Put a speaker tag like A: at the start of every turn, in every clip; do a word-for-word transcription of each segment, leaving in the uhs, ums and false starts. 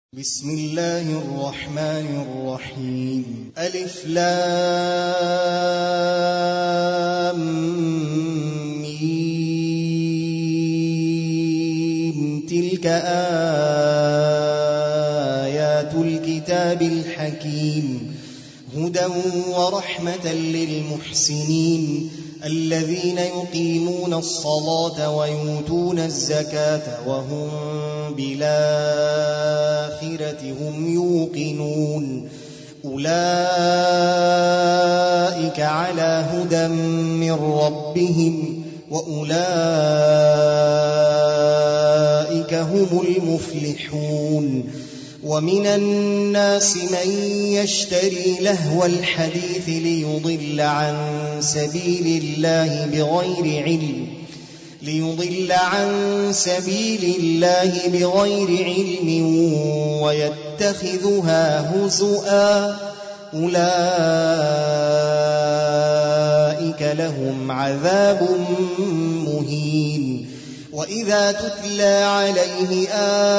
A: بسم الله الرحمن الرحيم ألف لام ميم تلك آيات الكتاب الحكيم هدى ورحمة للمحسنين الذين يقيمون الصلاة ويؤتون الزكاة وهم بالآخرة هم يوقنون أولئك على هدى من ربهم وأولئك هم المفلحون ومن الناس من يشتري لهو الحديث ليضل عن سبيل الله بغير علم ليضل عن سبيل الله بغير علم ويتخذها هزؤا أولئك لهم عذاب مهين وإذا تتلى عليه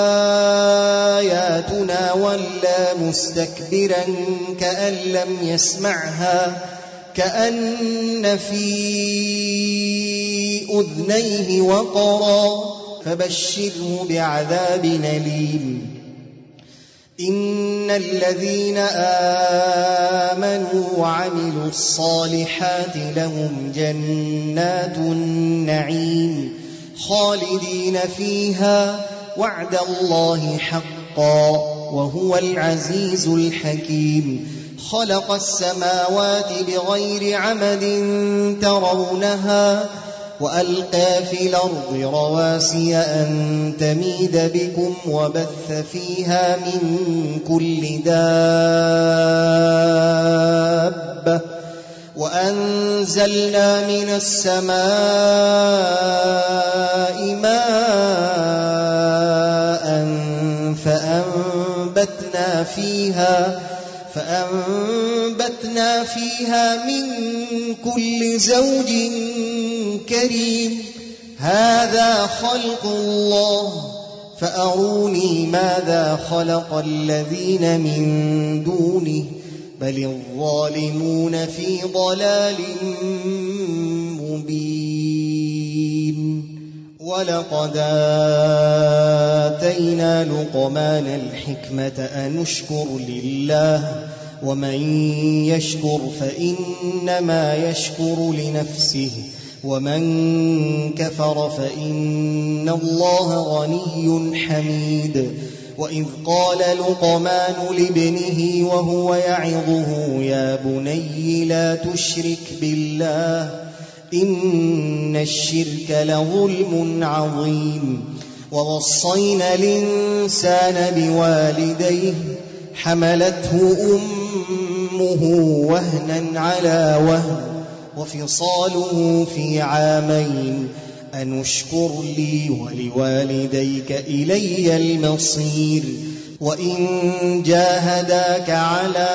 A: آياتنا ولى مستكبرا كأن لم يسمعها كأن في أذنيه وقرا فبشره بعذاب أليم إن الذين آمنوا وعملوا الصالحات لهم جنات النعيم خالدين فيها وعد الله حقا وهو العزيز الحكيم خلق السماوات بغير عمد ترونها وألقى في الأرض رواسي أن تميد بكم وبث فيها من كل دابة وأنزلنا من السماء ماء فأنبتنا فيها فأنبتنا فيها من كل زوج كريم هذا خلق الله فأروني ماذا خلق الذين من دونه بل الظالمون في ضلال مبين ولقد آتينا لقمان الحكمة أن اشكر لله ومن يشكر فإنما يشكر لنفسه ومن كفر فإن الله غني حميد وإذ قال لقمان لابنه وهو يعظه يا بني لا تشرك بالله إن الشرك لظلم عظيم ووصينا الإنسان بوالديه حملته أمه وهنا على وهن وفصاله في عامين أن اشكر لي ولوالديك إلي المصير وإن جاهداك على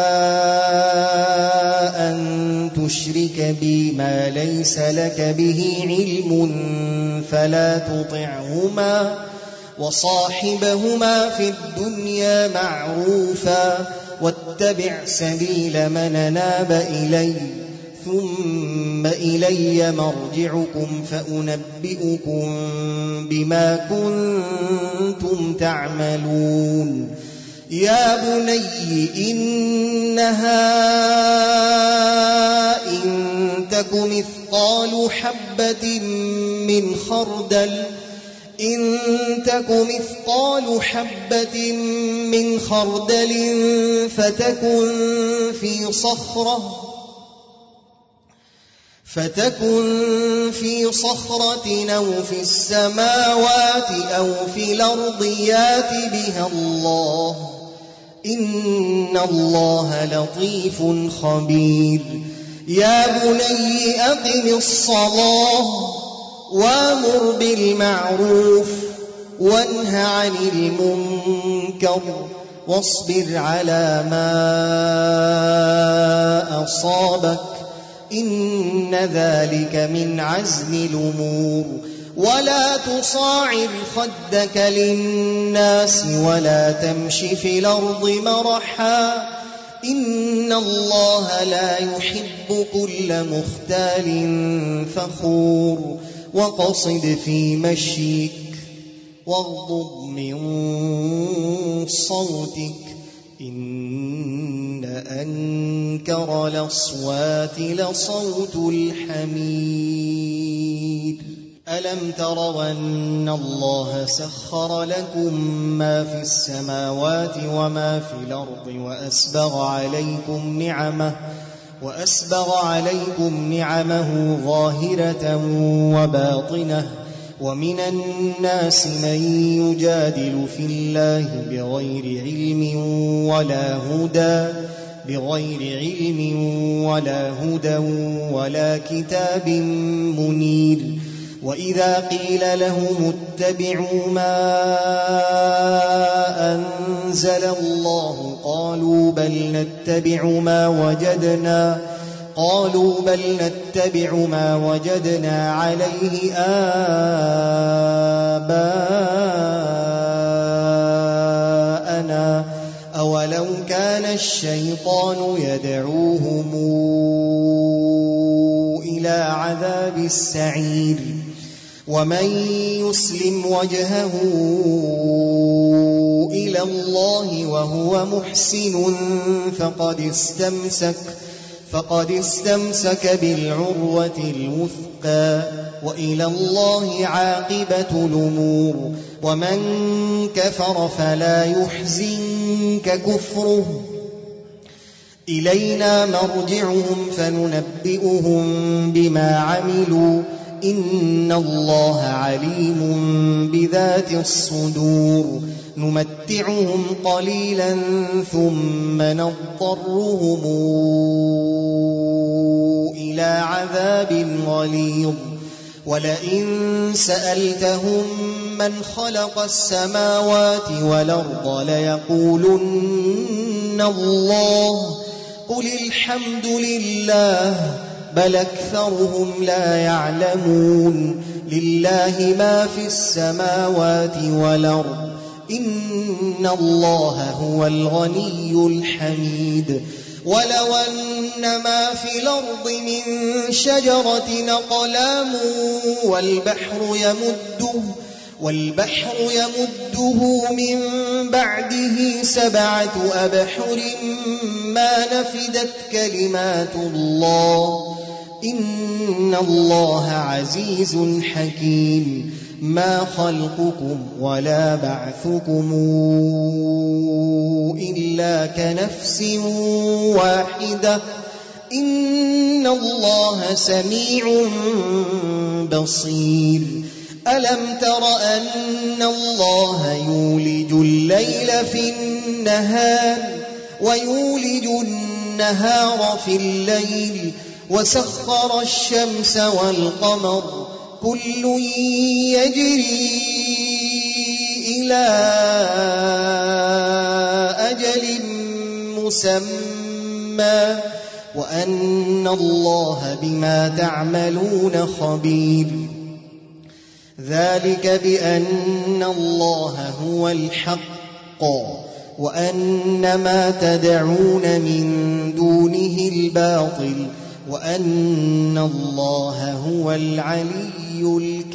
A: أن تشرك بي ما ليس لك به علم فلا تطعهما وصاحبهما في الدنيا معروفا واتبع سبيل من أناب إلي ثم إلي مرجعكم فأنبئكم بما كنتم تعملون يا بني إنها إن تك مثقال حبة من خردل إن تك مثقال حبة من خردل فتكن في صخرة فتكن في صخرة أو في السماوات أو في الأرض يات بها الله إن الله لطيف خبير يا بني أقم الصلاة وامر بالمعروف وانه عن المنكر واصبر على ما أصابك إن ذلك من عزم الأمور ولا تصاعر خدك للناس ولا تمش في الأرض مرحا إن الله لا يحب كل مختال فخور وقصد في مشيك واغضض من صوتك إن أنكر الأصوات لصوت الحمير ألم تروا أن الله سخر لكم ما في السماوات وما في الأرض وأسبغ عليكم نعمه وأسبغ عليكم نعمه ظاهرة وباطنة ومن الناس من يجادل في الله بغير علم ولا هدى بغير علم ولا هدى ولا كتاب منير وإذا قيل لهم اتبعوا ما أنزل الله قالوا بل نتبع ما وجدنا قالوا بل نتبع ما وجدنا عليه آباءنا أولو كان الشيطان يدعوهم إلى عذاب السعير ومن يسلم وجهه إلى الله وهو محسن فقد استمسك فقد استمسك بالعروة الوثقى وإلى الله عاقبة الأمور ومن كفر فلا يحزنك كفره إلينا مرجعهم فننبئهم بما عملوا إن الله عليم بذات الصدور نمتعهم قليلا ثم نضطرهم إلى عذاب غليظ ولئن سألتهم من خلق السماوات والأرض ليقولن الله قل الحمد لله بل أكثرهم لا يعلمون لله ما في السماوات والأرض إن الله هو الغني الحميد ولو أن ما في الأرض من شجرة أقلام والبحر يمده والبحر يمده من بعده سبعة أبحر ما نفدت كلمات الله إن الله عزيز حكيم ما خلقكم ولا بعثكم إلا كنفس واحدة إن الله سميع بصير ألم تر أن الله يولج الليل في النهار ويولج النهار في الليل وسخر الشمس والقمر كل يجري إلى أجل مسمى وأن الله بما تعملون خبير ذلك بأن الله هو الحق وأن ما تدعون من دونه الباطل وأن الله هو العلي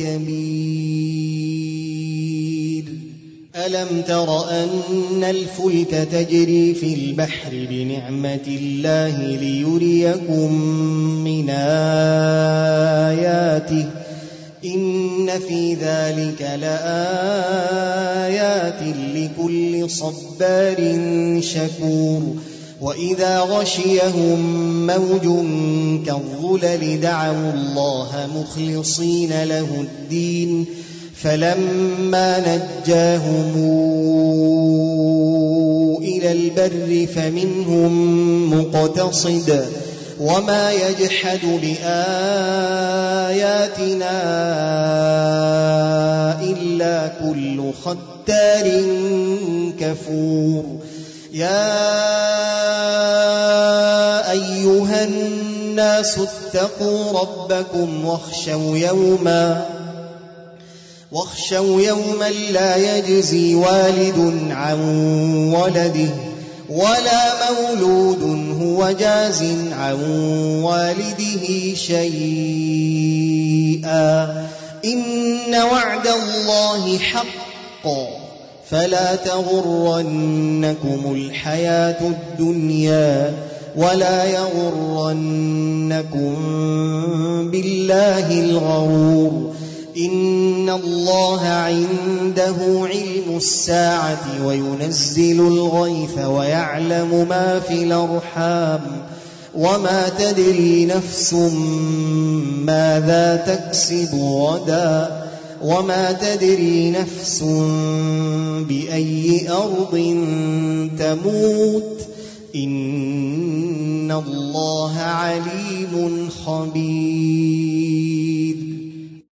A: الكبير ألم تر أن الفلك تجري في البحر بنعمة الله ليريكم من آياته إن في ذلك لآيات لكل صبار شكور وإذا غشيهم موج كالظلل دعوا الله مخلصين له الدين فلما نجاهم إلى البر فمنهم مقتصد وما يجحد بآياتنا إلا كل ختار كفور يا أيها الناس اتقوا ربكم واخشوا يوما واخشوا يوما لا يجزي والد عن ولده ولا مولود هو جاز عن والده شيئا إن وعد الله حق فلا تغرنكم الحياة الدنيا ولا يغرنكم بالله الغرور إن الله عنده علم الساعة وينزل الغيث ويعلم ما في الأرحام وما تدري نفس ماذا تكسب غدا وما تدري نفس بأي أرض تموت إن الله عليم خبير.